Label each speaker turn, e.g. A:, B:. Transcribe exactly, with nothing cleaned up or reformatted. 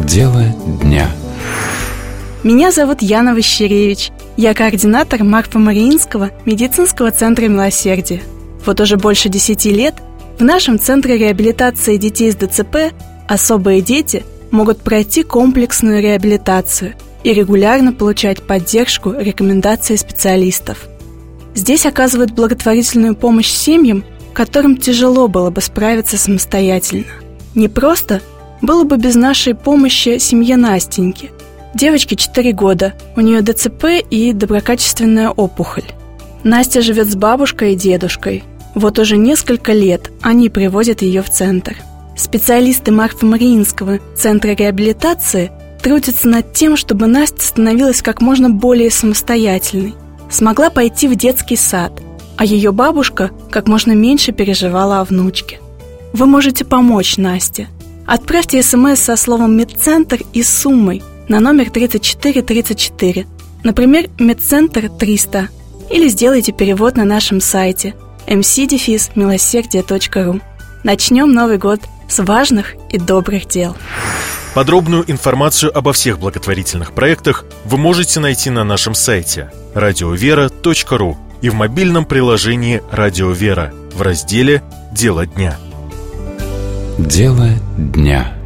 A: Дело дня.
B: Меня зовут Яна Ващеревич. Я координатор Марфа-Мариинского медицинского центра милосердия. Вот уже больше десяти лет в нашем центре реабилитации детей с ДЦП особые дети могут пройти комплексную реабилитацию и регулярно получать поддержку, рекомендации специалистов. Здесь оказывают благотворительную помощь семьям, которым тяжело было бы справиться самостоятельно. Не просто было бы без нашей помощи семье Настеньки. Девочке четыре года, у нее ДЦП и доброкачественная опухоль. Настя живет с бабушкой и дедушкой. Вот уже несколько лет они привозят ее в центр. Специалисты Марфа-Мариинского центра реабилитации трудятся над тем, чтобы Настя становилась как можно более самостоятельной, смогла пойти в детский сад, а ее бабушка как можно меньше переживала о внучке. Вы можете помочь Насте. Отправьте смс со словом «Медцентр» и суммой на номер тридцать четыре тридцать четыре, например, «Медцентр триста», или сделайте перевод на нашем сайте эм си дефис милосердие точка ру. Начнем Новый год с важных и добрых дел.
C: Подробную информацию обо всех благотворительных проектах вы можете найти на нашем сайте радиовера точка ру и в мобильном приложении «Радио Вера» в разделе «Дело дня».
A: Дело дня.